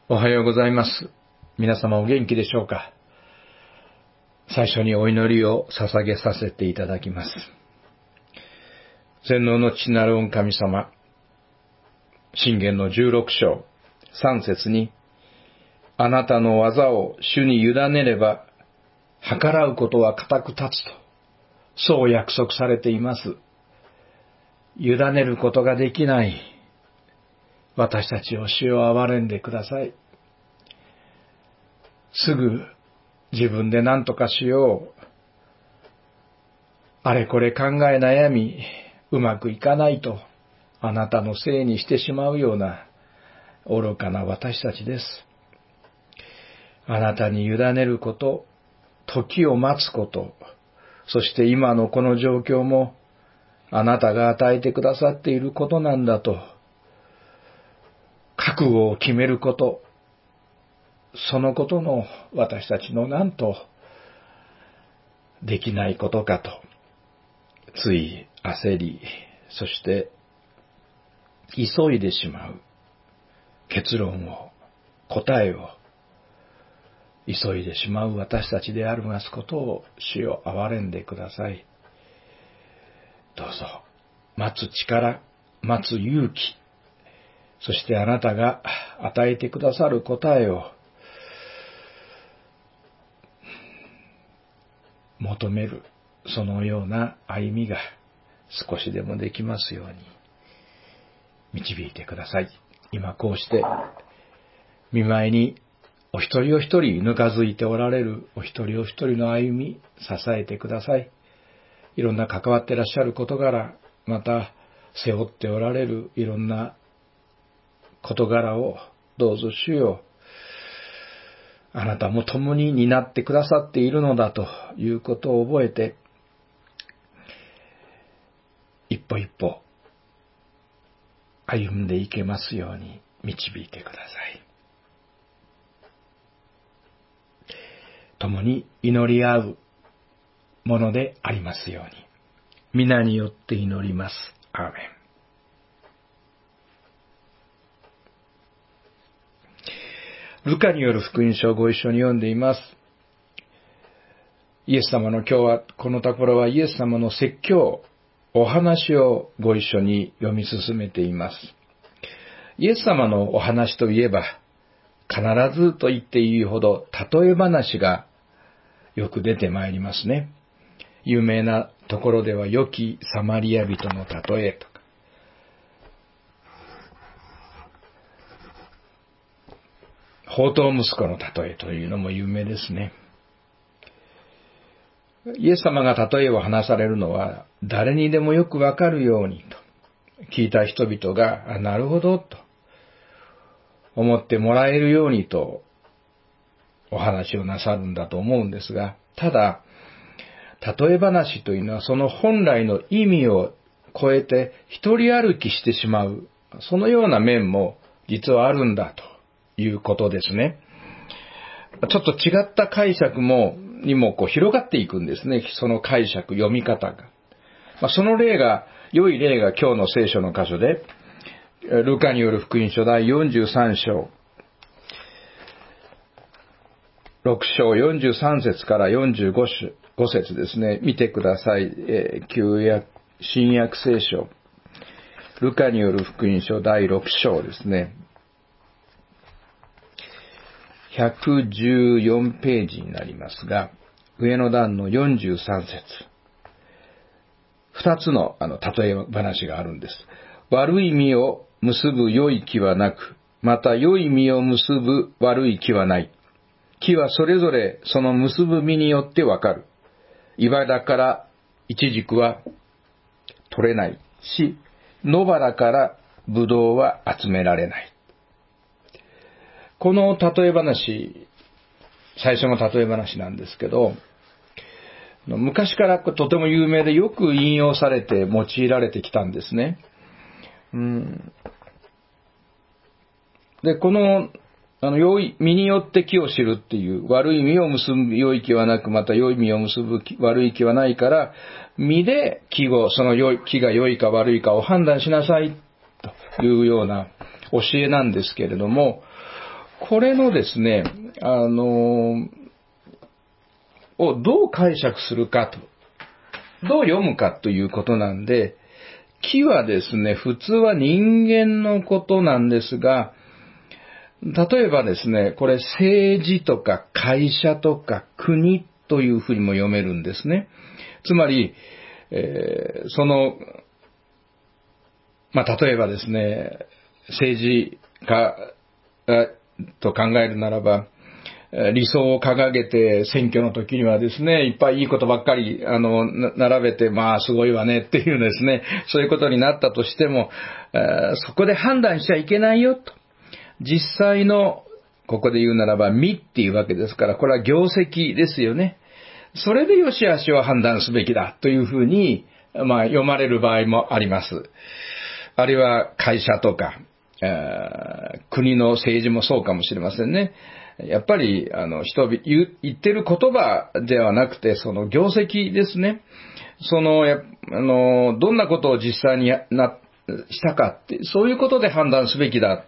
おはようございます。皆様お元気でしょうか。最初にお祈りを捧げさせていただきます。全能の父なる御神様、箴言の16章3節に、あなたの技を主に委ねれば、計らうことは固く立つと、そう約束されています。委ねることができない私たちを主よ憐れんでください。すぐ自分で何とかしよう。あれこれ考え悩み、うまくいかないと、あなたのせいにしてしまうような愚かな私たちです。あなたに委ねること、時を待つこと、そして今のこの状況もあなたが与えてくださっていることなんだと、覚悟を決めること、そのことの私たちのなんとできないことかと、つい焦り、そして急いでしまう結論を、答えを急いでしまう私たちであるますことを主よ憐れんでください。どうぞ待つ力、待つ勇気、そしてあなたが与えてくださる答えを求める、そのような歩みが少しでもできますように導いてください。今こうして御前にお一人お一人ぬかづいておられるお一人お一人の歩み支えてください。いろんな関わっていらっしゃる事柄、また背負っておられるいろんな事柄をどうぞ主よ、あなたも共に担ってくださっているのだということを覚えて、一歩一歩歩んでいけますように導いてください。共に祈り合うものでありますように、皆によって祈ります。アーメン。ルカによる福音書をご一緒に読んでいます。イエス様の今日はこのところはイエス様の説教、お話をご一緒に読み進めています。イエス様のお話といえば、必ずと言っていいほど例え話がよく出てまいりますね。有名なところでは良きサマリア人の例えとか、放蕩息子の例えというのも有名ですね。イエス様が例えを話されるのは誰にでもよくわかるようにと、聞いた人々がなるほどと思ってもらえるようにとお話をなさるんだと思うんですが、ただ例え話というのはその本来の意味を超えて一人歩きしてしまう、そのような面も実はあるんだということですね。ちょっと違った解釈にも広がっていくんですね。その解釈、読み方が。その良い例が今日の聖書の箇所で、ルカによる福音書第43章、6章43節から45節ですね。見てください。新約聖書、ルカによる福音書第6章ですね。114ページになりますが、上の段の43節。二つの例え話があるんです。悪い実を結ぶ良い木はなく、また良い実を結ぶ悪い木はない。木はそれぞれその結ぶ実によってわかる。茨からイチジクは取れないし、野原からブドウは集められない。この例え話、最初の例え話なんですけど、昔からとても有名でよく引用されて用いられてきたんですね。で、この良い実によって木を知るっていう、悪い実を結ぶ良い木はなく、また良い実を結ぶ悪い木はないから、実でその木が良いか悪いかを判断しなさいというような教えなんですけれども、 これのですね、をどう解釈するかと、どう読むかということなんで、木はですね、普通は人間のことなんですが、例えばですね、これ政治とか会社とか国というふうにも読めるんですね。つまり、例えばですね、政治家と考えるならば、理想を掲げて選挙の時にはですね、いっぱいいいことばっかり、並べて、まあ、すごいわねっていうですね、そういうことになったとしても、そこで判断しちゃいけないよと。実際の、ここで言うならば、身っていうわけですから、これは業績ですよね。それで良し悪しを判断すべきだというふうに、読まれる場合もあります。あるいは会社とか、国の政治もそうかもしれませんね。やっぱり、言ってる言葉ではなくて、その業績ですね。どんなことを実際にしたかって、そういうことで判断すべきだ。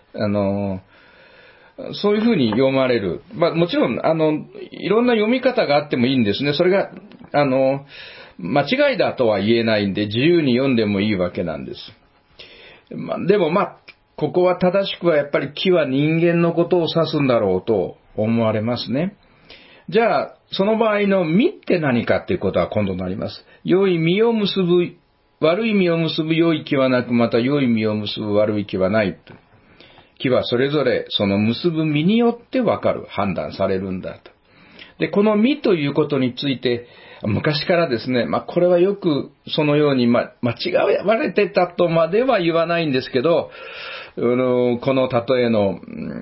そういうふうに読まれる。もちろん、いろんな読み方があってもいいんですね。それが、間違いだとは言えないんで、自由に読んでもいいわけなんです。でもここは正しくはやっぱり木は人間のことを指すんだろうと思われますね。じゃあ、その場合の実って何かっていうことは今度になります。良い実を結ぶ、悪い実を結ぶ良い木はなく、また良い実を結ぶ悪い木はないと。木はそれぞれその結ぶ実によって分かる、判断されるんだと。で、この実ということについて、昔からですね、これはよくそのように間違われてたとまでは言わないんですけど、この例えの、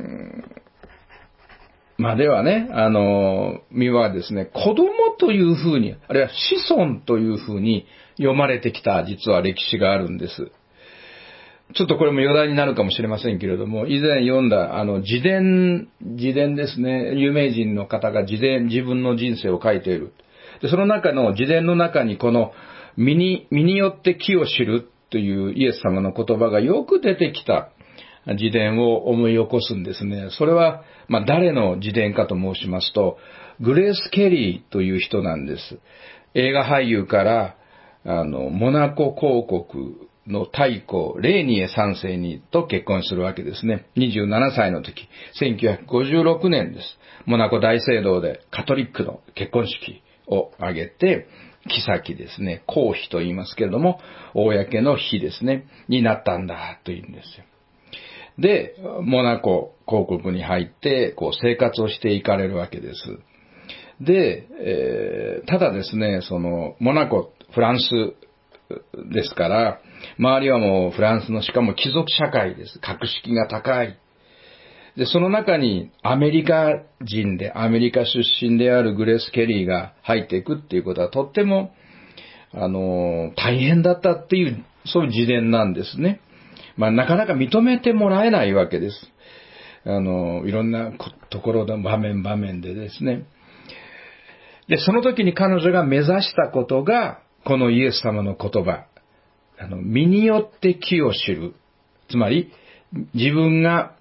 ではね、実はですね、子供というふうに、あるいは子孫というふうに読まれてきた実は歴史があるんです。ちょっとこれも余談になるかもしれませんけれども、以前読んだ自伝ですね、有名人の方が自分の人生を書いている。で、その中の自伝の中にこの身によって木を知るというイエス様の言葉がよく出てきた自伝を思い起こすんですね。それは、誰の自伝かと申しますと、グレース・ケリーという人なんです。映画俳優から、モナコ公国の太后、レーニエ3世にと結婚するわけですね。27歳の時、1956年です。モナコ大聖堂でカトリックの結婚式を挙げて、妃ですね、公妃と言いますけれども、公の妃ですね、になったんだというんですよ。で、モナコ公国に入って、生活をしていかれるわけです。で、ただですね、モナコ、フランスですから、周りはもうフランスのしかも貴族社会です。格式が高い。で、その中にアメリカ人で、アメリカ出身であるグレース・ケリーが入っていくっていうことはとっても、大変だったっていう、そういう自伝なんですね。なかなか認めてもらえないわけです。いろんなところの場面でですね。で、その時に彼女が目指したことが、このイエス様の言葉。身によって木を知る。つまり、自分が、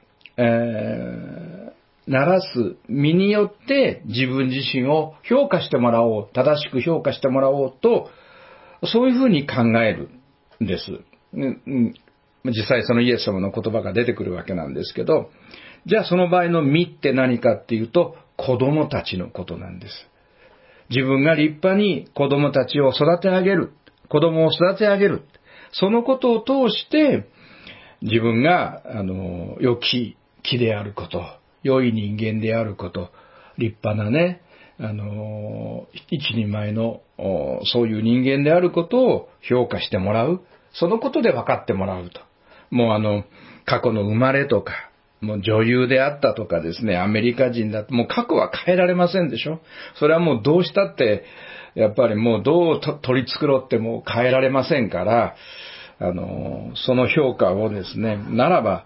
ならす身によって自分自身を評価してもらおう。正しく評価してもらおうと、そういうふうに考えるんです。実際そのイエス様の言葉が出てくるわけなんですけど、じゃあその場合の身って何かっていうと、子供たちのことなんです。自分が立派に子供たちを育て上げる。子供を育て上げる。そのことを通して、自分が、良き木であること、良い人間であること、立派なね、一人前の、そういう人間であることを評価してもらう。そのことで分かってもらうと。もう過去の生まれとか、もう女優であったとかですね、アメリカ人だと、もう過去は変えられませんでしょ。それはもうどうしたって、やっぱりもうどう取り繕っても変えられませんから、その評価をですね、ならば、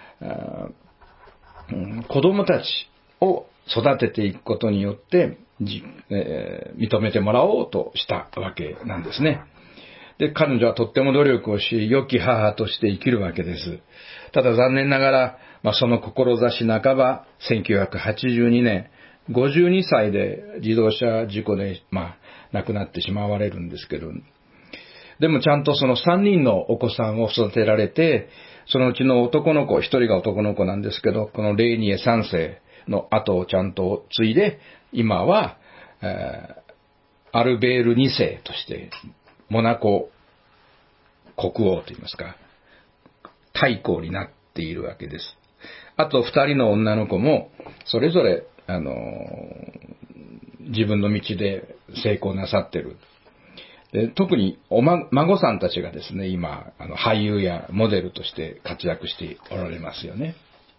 子供たちを育てていくことによって、認めてもらおうとしたわけなんですね。で、彼女はとっても努力をし、良き母として生きるわけです。ただ残念ながら、 その志半ば、1982年、52歳で自動車事故で、亡くなってしまわれるんですけど、でもちゃんとその3人のお子さんを育てられて、そのうちの男の子、1人が男の子なんですけど、このレイニエ3世の後をちゃんと継いで、今は、アルベール2世として、モナコ国王といいますか、大公になっているわけです。あと2人の女の子も、それぞれ、自分の道で成功なさってる。で、特に孫さんたちがですね、今、俳優やモデルとして活躍しておられますよね。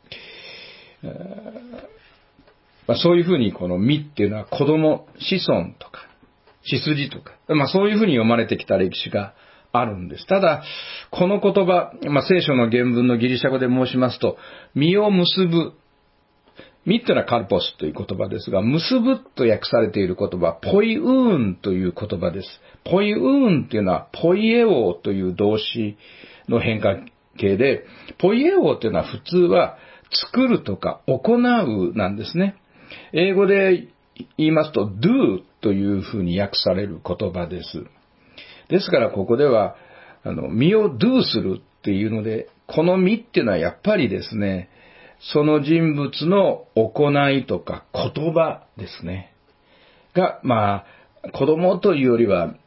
そういうふうにこの実っていうのは子供、子孫とか、血筋とか、そういうふうに読まれてきた歴史があるんです。ただ、この言葉、聖書の原文のギリシャ語で申しますと、実を結ぶ。実というのはカルポスという言葉ですが、結ぶと訳されている言葉、ポイウーンという言葉です。ポイウーンというのは、ポイエオーという動詞の変化形で、ポイエオーというのは普通は作るとか行うなんですね。英語で言いますと、do というふうに訳される言葉です。ですからここでは、実を do するっていうので、この実っていうのはやっぱりですね、その人物の行いとか言葉ですね。が、子供というよりは、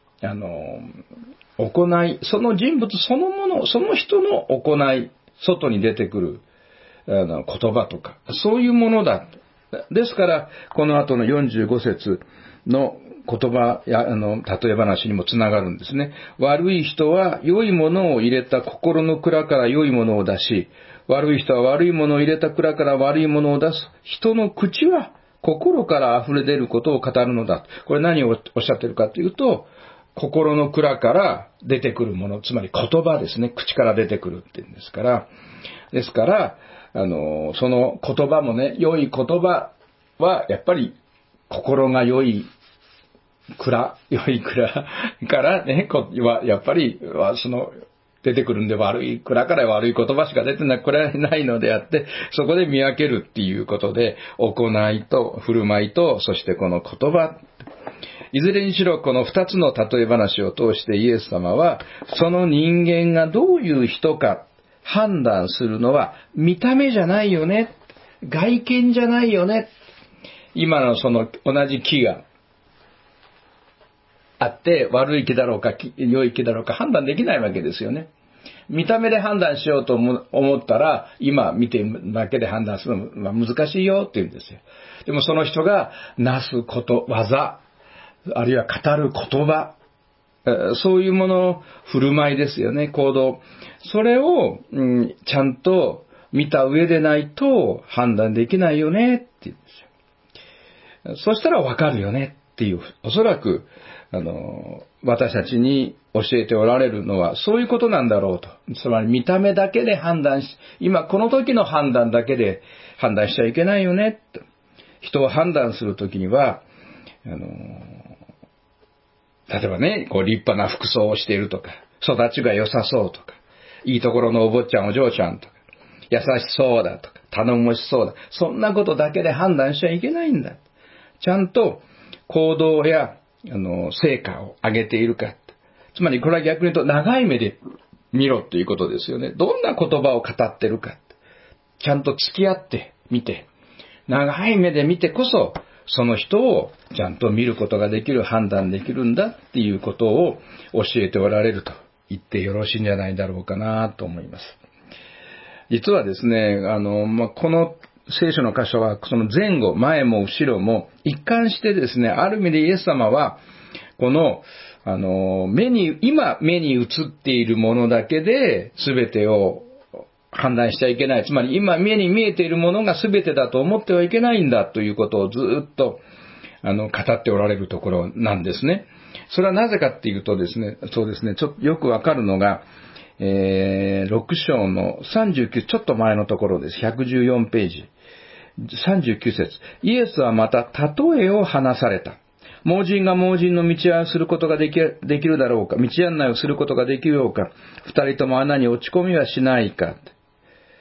行い、その人物そのもの、その人の行い、外に出てくる言葉とか、そういうものだ。ですから、この後の45節の言葉や、例え話にもつながるんですね。悪い人は良いものを入れた心の蔵から良いものを出し、悪い人は悪いものを入れた蔵から悪いものを出す。人の口は心から溢れ出ることを語るのだ。これ何をおっしゃってるかというと、心の蔵から出てくるもの、つまり言葉ですね。口から出てくるっていうんですから。ですから、その言葉もね、良い言葉はやっぱり心が良い蔵からね、やっぱりその出てくるんで、悪い蔵から悪い言葉しか出てないのであって、そこで見分けるっていうことで、行いと振る舞いと、そしてこの言葉、いずれにしろこの二つの例え話を通してイエス様は、その人間がどういう人か判断するのは見た目じゃないよね。外見じゃないよね。今のその同じ木があって、悪い木だろうか良い木だろうか判断できないわけですよね。見た目で判断しようと思ったら、今見てるだけで判断するのは難しいよって言うんですよ。でもその人がなすこと、技、あるいは語る言葉、そういうもの、振る舞いですよね、行動。それを、ちゃんと見た上でないと判断できないよねって言うんですよ。そしたらわかるよねっていう、おそらく、私たちに教えておられるのはそういうことなんだろうと。つまり見た目だけで判断し、今この時の判断だけで判断しちゃいけないよねと。人を判断するときには、例えばね、こう立派な服装をしているとか、育ちが良さそうとか、いいところのお坊ちゃんお嬢ちゃんとか、優しそうだとか、頼もしそうだ。そんなことだけで判断しちゃいけないんだ。ちゃんと行動や成果を上げているか。つまりこれは逆に言うと長い目で見ろっていうことですよね。どんな言葉を語ってるか。ちゃんと付き合ってみて、長い目で見てこそ、その人をちゃんと見ることができる、判断できるんだっていうことを教えておられると言ってよろしいんじゃないだろうかなと思います。実はですね、この聖書の箇所はその前後、前も後ろも一貫してですね、ある意味でイエス様はこの今目に映っているものだけで全てを判断しちゃいけない。つまり今目に見えているものが全てだと思ってはいけないんだということをずっと語っておられるところなんですね。それはなぜかっていうとですね、そうですね、ちょっとよくわかるのが、6章の39、ちょっと前のところです。114ページ。39節。イエスはまた例えを話された。盲人が盲人の道案をすることができるだろうか。道案内をすることができるようか。二人とも穴に落ち込みはしないか。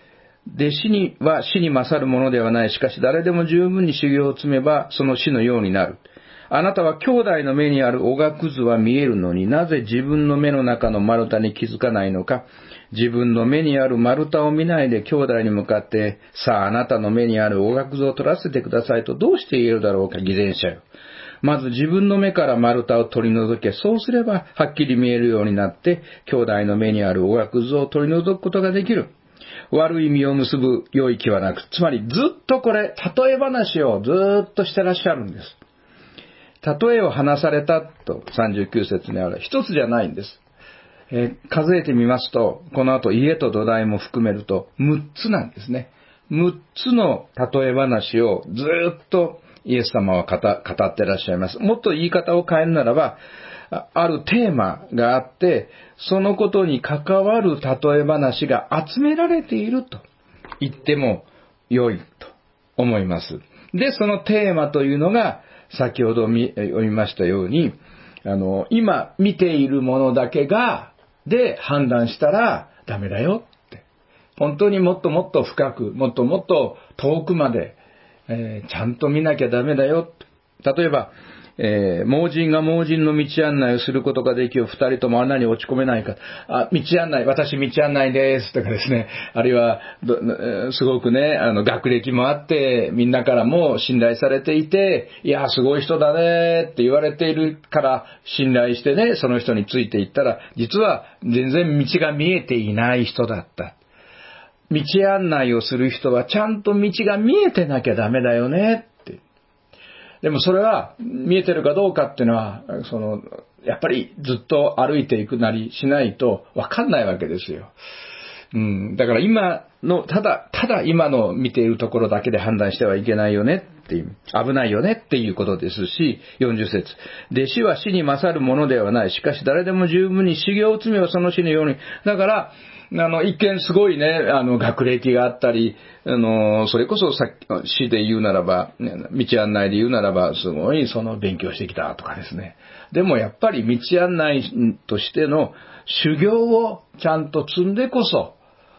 弟子には死に勝るものではない。しかし誰でも十分に修行を積めばその死のようになる。あなたは兄弟の目にあるおがくずは見えるのになぜ自分の目の中の丸太に気づかないのか。自分の目にある丸太を見ないで兄弟に向かってさああなたの目にあるおがくずを取らせてくださいとどうして言えるだろうか偽善者よ。まず自分の目から丸太を取り除け。そうすればはっきり見えるようになって兄弟の目にあるおがくずを取り除くことができる。悪い実を結ぶ良い木はなく、つまりずっとこれ例え話をずっとしてらっしゃるんです。例えを話されたと39節にある。一つじゃないんです。数えてみますと、この後家と土台も含めると6つなんですね。6つの例え話をずっとイエス様は語ってらっしゃいます。もっと言い方を変えるならば、あるテーマがあって、そのことに関わる例え話が集められていると言っても良いと思います。で、そのテーマというのが、先ほど読みましたように、今見ているものだけで判断したらダメだよって。本当にもっともっと深く、もっともっと遠くまで、ちゃんと見なきゃダメだよ。例えば、盲人が盲人の道案内をすることができる二人とも穴に落ち込めないか。道案内、私道案内ですとかですね。あるいは、すごくね、学歴もあって、みんなからも信頼されていて、いや、すごい人だねって言われているから信頼してね、その人についていったら、実は全然道が見えていない人だった。道案内をする人はちゃんと道が見えてなきゃダメだよね。でもそれは見えてるかどうかっていうのは、やっぱりずっと歩いていくなりしないとわかんないわけですよ。だから今の、ただ今の見ているところだけで判断してはいけないよねっていう、危ないよねっていうことですし、40節。弟子は死に勝るものではない。しかし誰でも十分に修行を積めばその死のように。だから、一見すごいね、学歴があったり、それこそ詩で言うならば、道案内で言うならば、すごい勉強してきたとかですね。でもやっぱり道案内としての修行をちゃんと積んでこそ、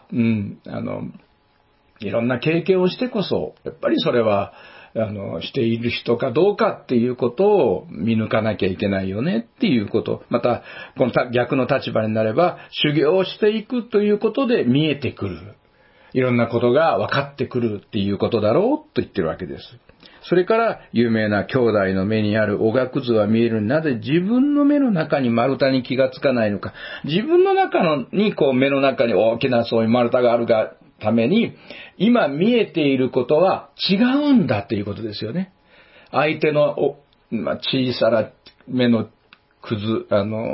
いろんな経験をしてこそ、やっぱりそれは、している人かどうかっていうことを見抜かなきゃいけないよねっていうこと。また、この逆の立場になれば、修行をしていくということで見えてくる。いろんなことが分かってくるっていうことだろうと言ってるわけです。それから、有名な兄弟の目にあるおがくずは見える。なぜ自分の目の中に丸太に気がつかないのか。自分の中に目の中に大きなそういう丸太があるがために、今見えていることは違うんだということですよね。相手の小さな目のくず、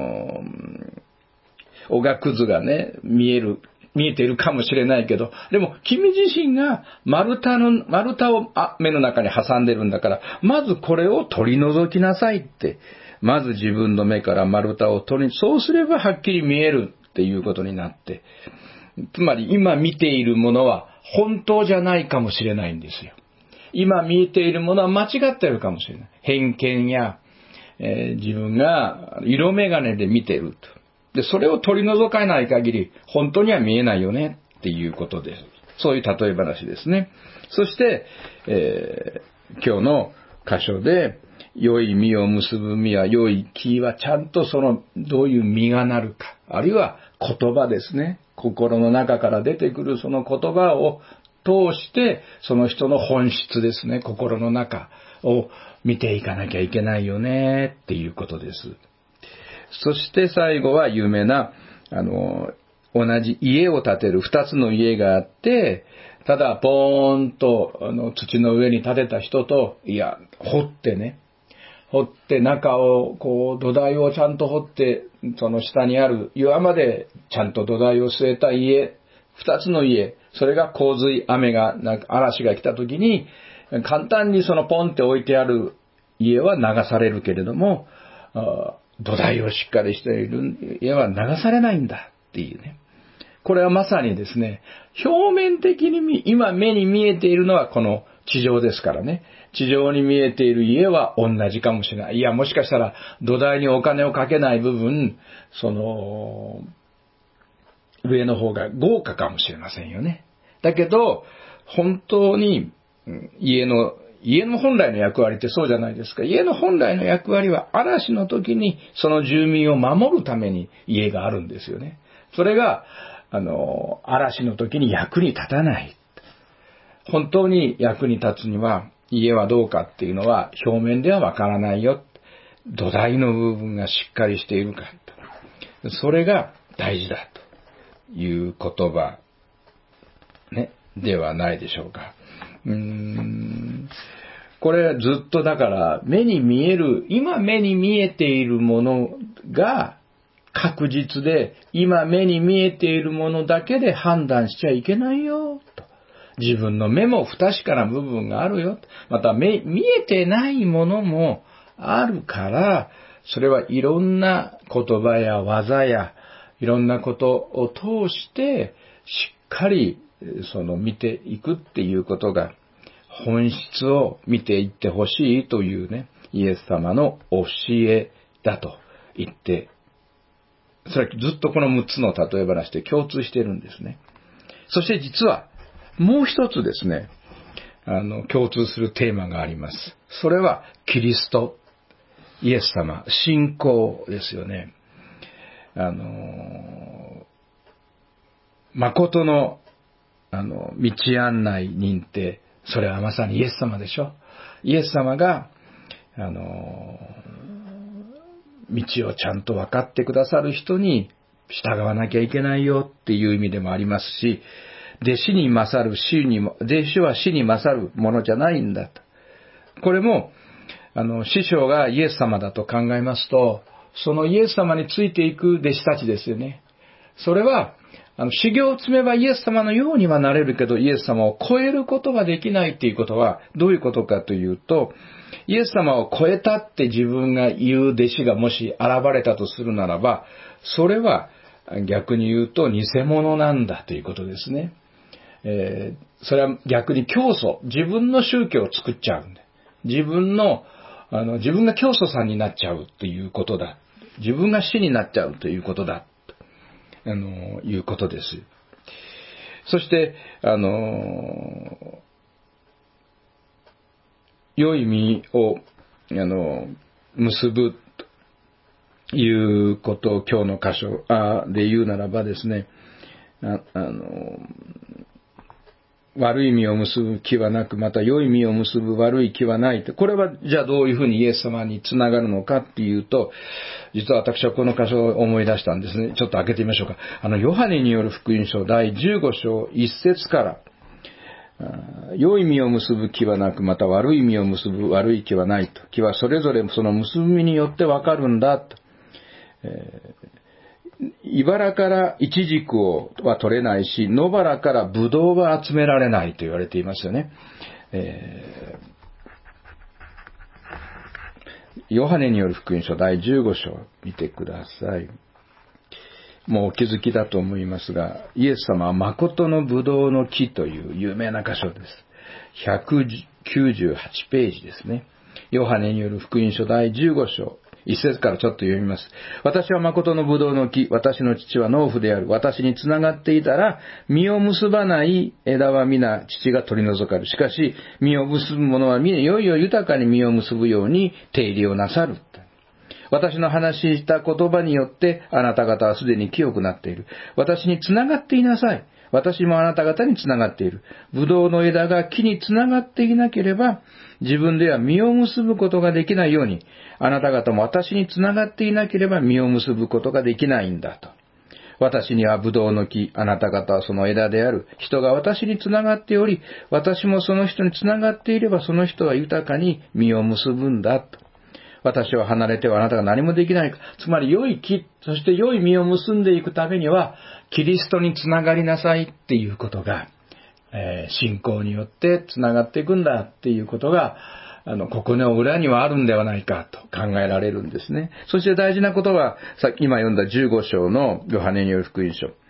おがくずがね、見えているかもしれないけど、でも君自身が丸太を目の中に挟んでるんだから、まずこれを取り除きなさいって、まず自分の目から丸太をそうすればはっきり見えるっていうことになって、つまり今見ているものは本当じゃないかもしれないんですよ。今見えているものは間違っているかもしれない。偏見や、自分が色眼鏡で見ていると。で、それを取り除かない限り本当には見えないよねっていうことです。そういう例え話ですね。そして、今日の箇所で良い実を結ぶ実は良い木はちゃんとどういう実がなるか、あるいは言葉ですね。心の中から出てくるその言葉を通してその人の本質ですね、心の中を見ていかなきゃいけないよねっていうことです。そして最後は有名な同じ家を建てる2つの家があって、ただポーンと土の上に建てた人と、掘って中を土台をちゃんと掘って、その下にある岩までちゃんと土台を据えた家、二つの家、それが洪水、嵐が来た時に簡単にポンって置いてある家は流されるけれども、土台をしっかりしている家は流されないんだっていうね。これはまさにですね、表面的に今目に見えているのはこの地上ですからね。地上に見えている家は同じかもしれない。もしかしたら土台にお金をかけない部分、上の方が豪華かもしれませんよね。 だけど、本当に家の本来の役割ってそうじゃないですか。家の本来の役割は嵐の時にその住民を守るために家があるんですよね。それが、嵐の時に役に立たない。本当に役に立つには家はどうかっていうのは表面ではわからないよ。土台の部分がしっかりしているか。それが大事だという言葉、ね、ではないでしょうか。これずっとだから今目に見えているものが確実で、今目に見えているものだけで判断しちゃいけないよと。自分の目も不確かな部分があるよ。また見えてないものもあるから、それはいろんな言葉や技やいろんなことを通してしっかり見ていくっていうことが本質を見ていってほしいというね、イエス様の教えだと言って、それはずっとこの6つの例え話で共通しているんですね。そして実はもう一つですね、共通するテーマがあります。それはキリスト、イエス様、信仰ですよね。誠の、道案内人って、それはまさにイエス様でしょ。イエス様が、道をちゃんと分かってくださる人に従わなきゃいけないよっていう意味でもありますし、弟子は死に勝るものじゃないんだと。これも、師匠がイエス様だと考えますと、そのイエス様についていく弟子たちですよね。それは、修行を積めばイエス様のようにはなれるけど、イエス様を超えることができないっていうことは、どういうことかというと、イエス様を超えたって自分が言う弟子がもし現れたとするならば、それは逆に言うと偽物なんだということですね。それは逆に教祖、自分の宗教を作っちゃうんで、自分が教祖さんになっちゃうっていうことだ。自分が死になっちゃうということだ。いうことです。そして、良い実を、結ぶということを今日の箇所で言うならばですね、悪い実を結ぶ気はなく、また良い実を結ぶ悪い気はないと。これはじゃあどういうふうにイエス様につながるのかっていうと、実は私はこの箇所を思い出したんですね。ちょっと開けてみましょうか。ヨハネによる福音書第15章1節から、良い実を結ぶ気はなく、また悪い実を結ぶ悪い気はないと。気はそれぞれその結び実によってわかるんだと。茨からイチジクは取れないし、野原からブドウは集められないと言われていますよね。ヨハネによる福音書第15章見てください。もうお気づきだと思いますが、イエス様は誠のブドウの木という有名な箇所です。198ページですね。ヨハネによる福音書第15章。一節からちょっと読みます。私は誠のブドウの木、私の父は農夫である。私につながっていたら、実を結ばない枝は皆父が取り除かれる。しかし、実を結ぶ者は皆いよいよ豊かに実を結ぶように手入れをなさる。私の話した言葉によってあなた方はすでに清くなっている。私につながっていなさい。私もあなた方につながっている。ブドウの枝が木につながっていなければ、自分では実を結ぶことができないように、あなた方も私につながっていなければ実を結ぶことができないんだと。私にはブドウの木、あなた方はその枝である。人が私につながっており、私もその人につながっていれば、その人は豊かに実を結ぶんだと。私は離れてはあなたが何もできないか。つまり良い木、そして良い実を結んでいくためには、キリストにつながりなさいっていうことが、信仰によってつながっていくんだっていうことが、ここの裏にはあるんではないかと考えられるんですね。そして大事なことは、今読んだ15章のヨハネによる福音書、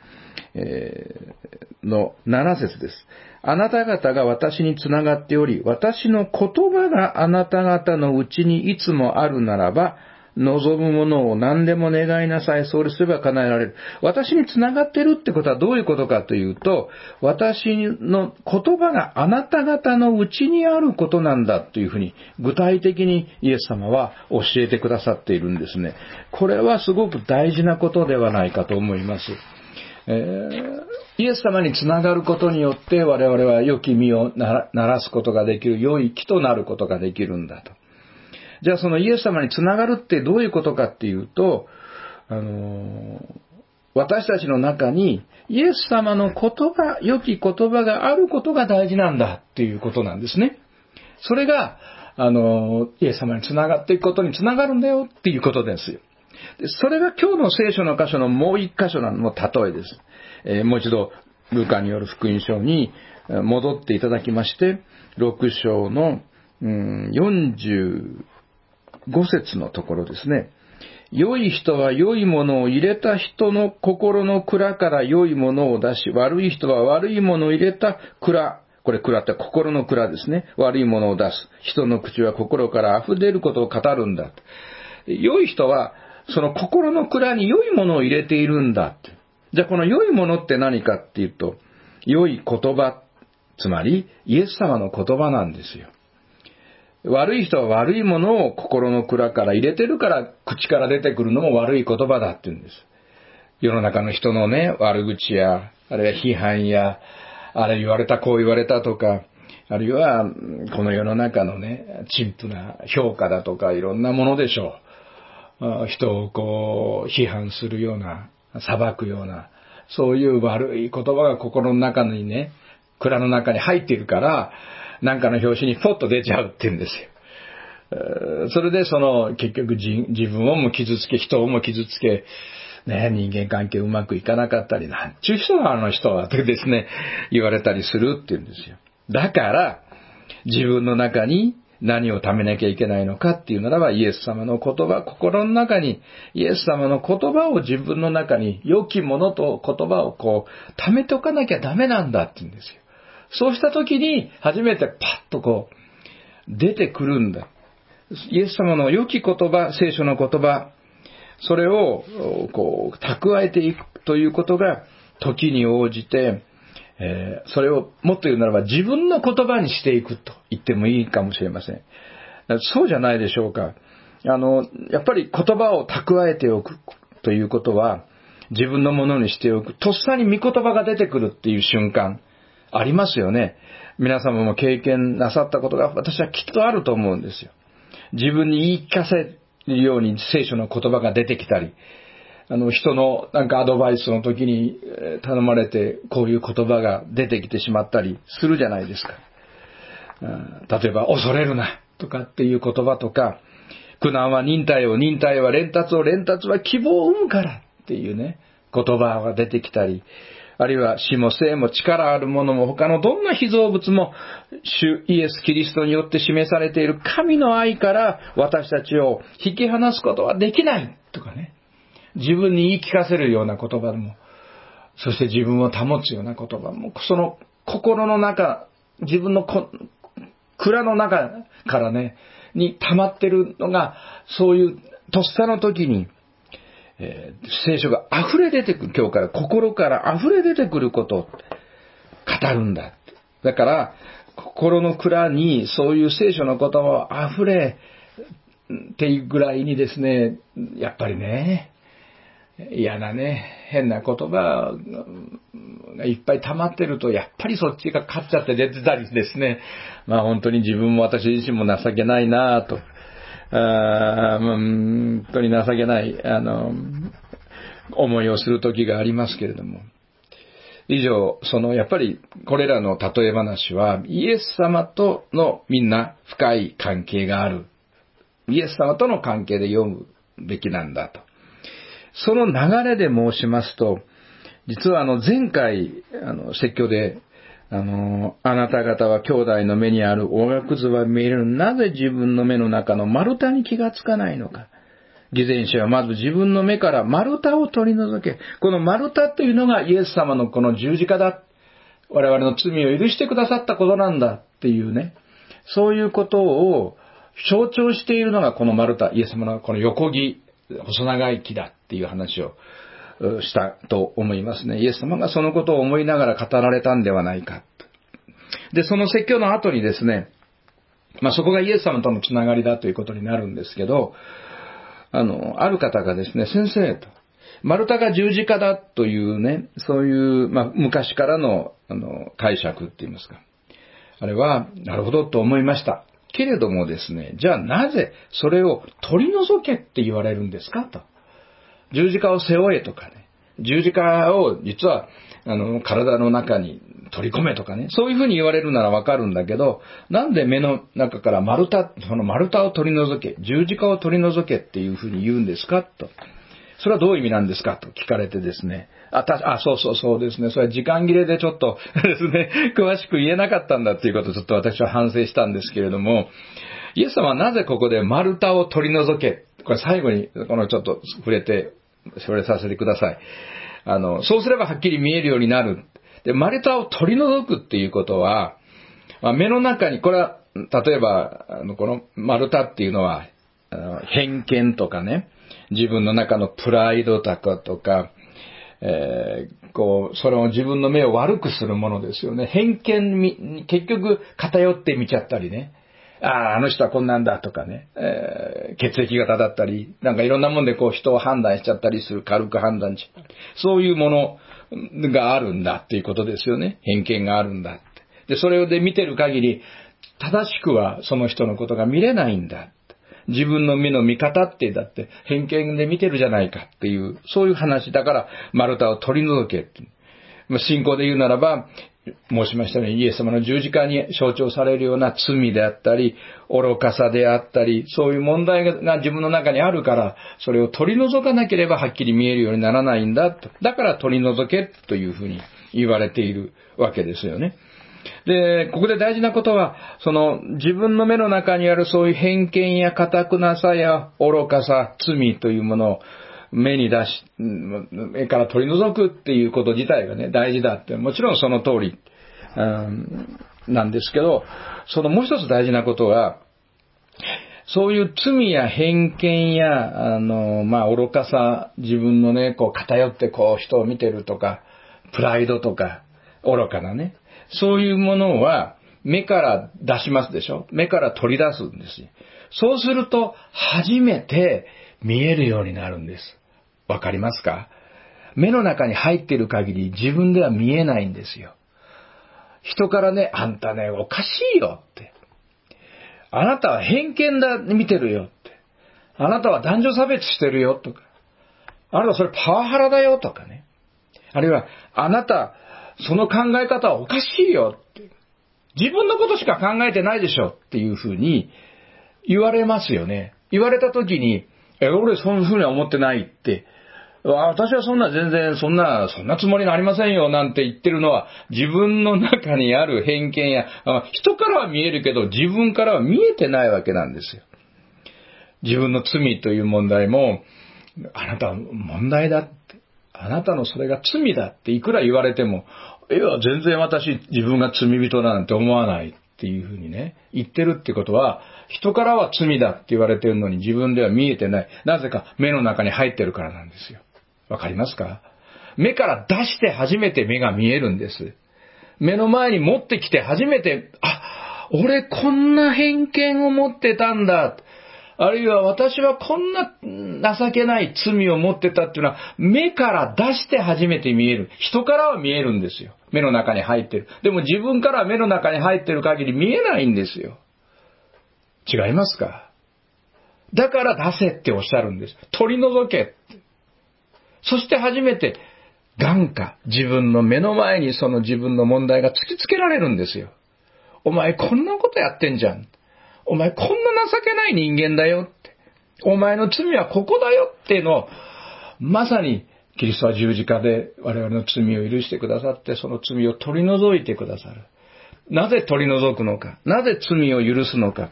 の7節です。あなた方が私につながっており、私の言葉があなた方のうちにいつもあるならば、 望むものを何でも願いなさい。それすれば叶えられる。私につながっているってことはどういうことかというと、私の言葉があなた方のうちにあることなんだというふうに具体的にイエス様は教えてくださっているんですね。これはすごく大事なことではないかと思います。イエス様につながることによって我々は良き実をならすことができる、良い木となることができるんだと。じゃあそのイエス様につながるってどういうことかっていうと、私たちの中にイエス様の言葉、良き言葉があることが大事なんだっていうことなんですね。それが、イエス様につながっていくことにつながるんだよっていうことですよ。それが今日の聖書の箇所のもう一箇所の例えです。もう一度、ルカによる福音書に戻っていただきまして、6章の45節のところですね。良い人は良いものを入れた人の心の蔵から良いものを出し、悪い人は悪いものを入れた蔵、これ蔵って心の蔵ですね。悪いものを出す。人の口は心から溢れることを語るんだ。良い人はその心の蔵に良いものを入れているんだって。じゃあこの良いものって何かっていうと、良い言葉、つまりイエス様の言葉なんですよ。悪い人は悪いものを心の蔵から入れてるから口から出てくるのも悪い言葉だって言うんです。世の中の人のね、悪口や、あるいは批判や、あれ言われた、こう言われたとか、あるいはこの世の中のね、陳腐な評価だとかいろんなものでしょう。人をこう批判するような、裁くような、そういう悪い言葉が心の中にね、蔵の中に入っているから、なんかの表紙にポッと出ちゃうって言うんですよ。それで結局自分をも傷つけ、人をも傷つけ、ね、人間関係うまくいかなかったり、なんちゅう人はあの人はってですね、言われたりするって言うんですよ。だから、自分の中に何を貯めなきゃいけないのかっていうならば、イエス様の言葉、心の中に、イエス様の言葉を自分の中に、良きものと言葉を貯めておかなきゃダメなんだって言うんですよ。そうした時に、初めてパッと出てくるんだ。イエス様の良き言葉、聖書の言葉、それを蓄えていくということが、時に応じて、それをもっと言うならば自分の言葉にしていくと言ってもいいかもしれません。そうじゃないでしょうか。やっぱり言葉を蓄えておくということは、自分のものにしておく。とっさに御言葉が出てくるっていう瞬間、ありますよね。皆様も経験なさったことが私はきっとあると思うんですよ。自分に言い聞かせるように聖書の言葉が出てきたり、人のなんかアドバイスの時に頼まれてこういう言葉が出てきてしまったりするじゃないですか。例えば恐れるなとかっていう言葉とか、苦難は忍耐を、忍耐は連達を、連達は希望を生むからっていうね、言葉が出てきたり、あるいは死も生も力あるものも他のどんな被造物も主イエス・キリストによって示されている神の愛から私たちを引き離すことはできないとかね。自分に言い聞かせるような言葉も、そして自分を保つような言葉も、その心の中、自分の蔵の中からね、に溜まってるのが、そういうとっさの時に、聖書が溢れ出てくる、今日から心から溢れ出てくることを語るんだ。だから、心の蔵にそういう聖書の言葉を溢れていくぐらいにですね、やっぱりね、嫌なね、変な言葉がいっぱい溜まってると、やっぱりそっちが勝っちゃって出てたりですね。本当に自分も私自身も情けないなぁと。本当に情けない、思いをする時がありますけれども。以上、やっぱりこれらの例え話は、イエス様とのみんな深い関係がある。イエス様との関係で読むべきなんだと。その流れで申しますと、実は前回、説教で、あなた方は兄弟の目にあるおがくずは見える。なぜ自分の目の中の丸太に気がつかないのか。偽善者はまず自分の目から丸太を取り除け。この丸太というのがイエス様のこの十字架だ。我々の罪を許してくださったことなんだっていうね。そういうことを象徴しているのがこの丸太、イエス様のこの横木、細長い木だっていう話をしたと思いますね。イエス様がそのことを思いながら語られたんではないか。で、その説教の後にですね、そこがイエス様とのつながりだということになるんですけど、ある方がですね、先生と、丸太が十字架だというね、そういう、昔からの、解釈って言いますか。あれは、なるほどと思いました。けれどもですね、じゃあなぜそれを取り除けって言われるんですかと。十字架を背負えとかね。十字架を実は、体の中に取り込めとかね。そういうふうに言われるならわかるんだけど、なんで目の中からその丸太を取り除け、十字架を取り除けっていうふうに言うんですかと。それはどういう意味なんですかと聞かれてですね。そうですね。それは時間切れでちょっとですね、詳しく言えなかったんだっていうことをちょっと私は反省したんですけれども、イエス様はなぜここで丸太を取り除け、これ最後にちょっと触れさせてください。そうすればはっきり見えるようになる。で、丸太を取り除くっていうことは、目の中に、これは、例えば、この丸太っていうのは、偏見とかね、自分の中のプライドとか、それを自分の目を悪くするものですよね。偏見に結局偏って見ちゃったりね。あの人はこんなんだとかね、血液型だったり、なんかいろんなもんで人を判断しちゃったりする、軽く判断しちゃったり、そういうものがあるんだっていうことですよね。偏見があるんだって。で、それで見てる限り、正しくはその人のことが見れないんだ。自分の目の見方ってだって偏見で見てるじゃないかっていう、そういう話だから丸太を取り除けって。信仰で言うならば、申しましたようにイエス様の十字架に象徴されるような罪であったり、愚かさであったり、そういう問題が自分の中にあるから、それを取り除かなければはっきり見えるようにならないんだと。だから取り除けというふうに言われているわけですよね。で、ここで大事なことは、自分の目の中にあるそういう偏見や堅くなさや愚かさ、罪というものを目に出し、目から取り除くっていうこと自体がね、大事だって、もちろんその通り、なんですけど、もう一つ大事なことは、そういう罪や偏見や、愚かさ、自分のね、偏って人を見てるとか、プライドとか、愚かなね、そういうものは目から出しますでしょ。目から取り出すんですよ。そうすると初めて見えるようになるんです。わかりますか？目の中に入っている限り自分では見えないんですよ。人からね、あんたね、おかしいよって。あなたは偏見だ、見てるよって。あなたは男女差別してるよとか。あなたそれパワハラだよとかね。あるいは、あなた、その考え方はおかしいよって。自分のことしか考えてないでしょっていうふうに言われますよね。言われたときに、俺そんなふうには思ってないって。私は全然そんなつもりになりませんよなんて言ってるのは自分の中にある偏見や、人からは見えるけど自分からは見えてないわけなんですよ。自分の罪という問題も、あなたは問題だって。あなたのそれが罪だっていくら言われても、いや、全然自分が罪人だなんて思わないっていうふうにね、言ってるってことは、人からは罪だって言われてるのに自分では見えてない。なぜか目の中に入ってるからなんですよ。わかりますか？目から出して初めて目が見えるんです。目の前に持ってきて初めて、俺こんな偏見を持ってたんだ。あるいは私はこんな情けない罪を持ってたっていうのは目から出して初めて見える。人からは見えるんですよ。目の中に入ってる。でも自分からは目の中に入ってる限り見えないんですよ。違いますか？だから出せっておっしゃるんです。取り除けって。そして初めて眼下、自分の目の前にその自分の問題が突きつけられるんですよ。お前こんなことやってんじゃん。お前こんな情けない人間だよって。お前の罪はここだよっていうのを、まさにキリストは十字架で我々の罪を許してくださって、その罪を取り除いてくださる。なぜ取り除くのか。なぜ罪を許すのか。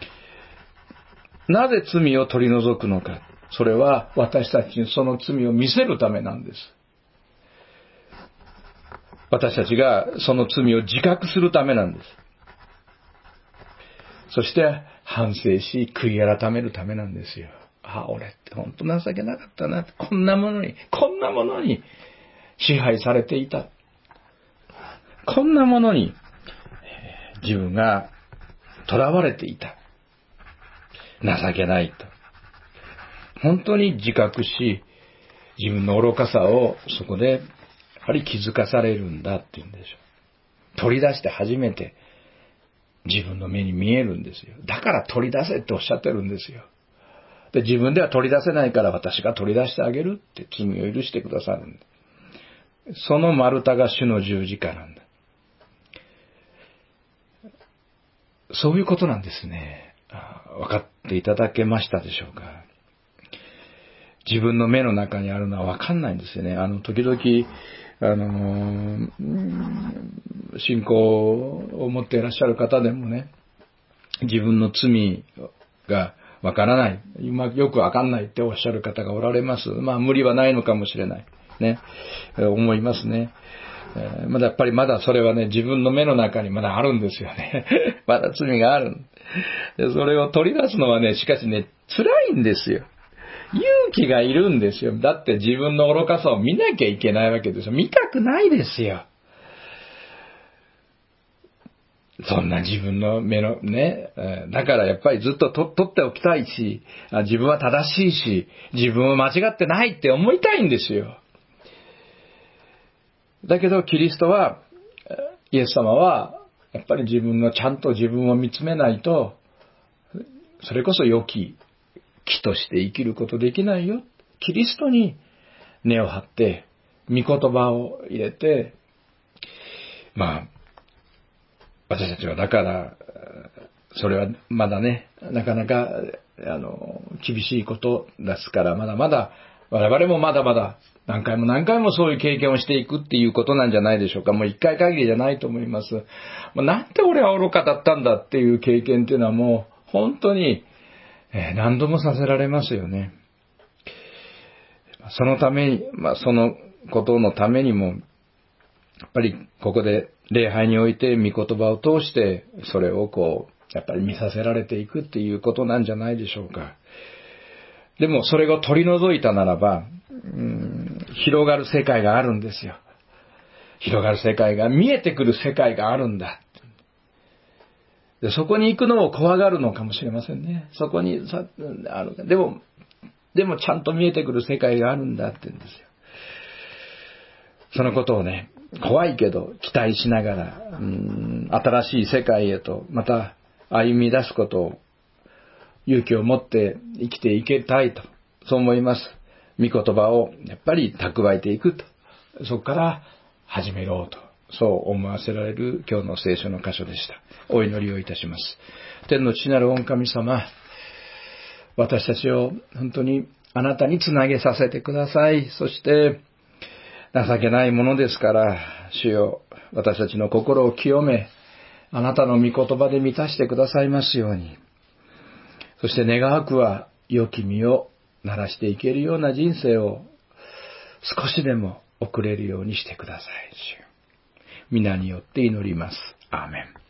なぜ罪を取り除くのか。それは私たちにその罪を見せるためなんです。私たちがその罪を自覚するためなんです。そして反省し、悔い改めるためなんですよ。俺って本当情けなかったな。こんなものに支配されていた。こんなものに自分が囚われていた。情けないと。本当に自覚し、自分の愚かさをそこでやはり気づかされるんだっていうんでしょう。取り出して初めて自分の目に見えるんですよ。だから取り出せっておっしゃってるんですよ。で、自分では取り出せないから私が取り出してあげるって罪を許してくださるんだ。その丸太が主の十字架なんだ。そういうことなんですね。分かっていただけましたでしょうか。自分の目の中にあるのは分かんないんですよね。時々、信仰を持っていらっしゃる方でもね、自分の罪が分からない、よく分かんないっておっしゃる方がおられます。無理はないのかもしれない。ね。思いますね。やっぱりまだそれはね、自分の目の中にまだあるんですよね。まだ罪がある。で、それを取り出すのはね、しかしね、辛いんですよ。勇気がいるんですよ。だって自分の愚かさを見なきゃいけないわけですよ。見たくないですよ。そんな自分の目のね、だからやっぱりずっと取っておきたいし、自分は正しいし、自分は間違ってないって思いたいんですよ。だけどキリストは、イエス様は、やっぱりちゃんと自分を見つめないと、それこそ良き木として生きることできないよ。キリストに根を張って、御言葉を入れて、私たちはだから、それはまだね、なかなか、厳しいことですから、まだまだ、我々もまだまだ、何回もそういう経験をしていくっていうことなんじゃないでしょうか。もう一回限りじゃないと思います。なんで俺は愚かだったんだっていう経験っていうのはもう、本当に、何度もさせられますよね。そのために、そのことのためにも、やっぱりここで礼拝において御言葉を通してそれをやっぱり見させられていくっていうことなんじゃないでしょうか。でもそれを取り除いたならば、広がる世界があるんですよ。広がる世界が、見えてくる世界があるんだ。でそこに行くのを怖がるのかもしれませんね。そこにでもちゃんと見えてくる世界があるんだって言うんですよ。そのことをね、怖いけど期待しながら、新しい世界へとまた歩み出すことを勇気を持って生きていけたいと、そう思います。御言葉をやっぱり蓄えていくと、そこから始めようと、そう思わせられる今日の聖書の箇所でした。お祈りをいたします。天の父なる御神様、私たちを本当にあなたにつなげさせてください。そして情けないものですから、主よ、私たちの心を清め、あなたの御言葉で満たしてくださいますように。そして願わくは良き実をならしていけるような人生を少しでも送れるようにしてください。主、皆によって祈ります。アーメン。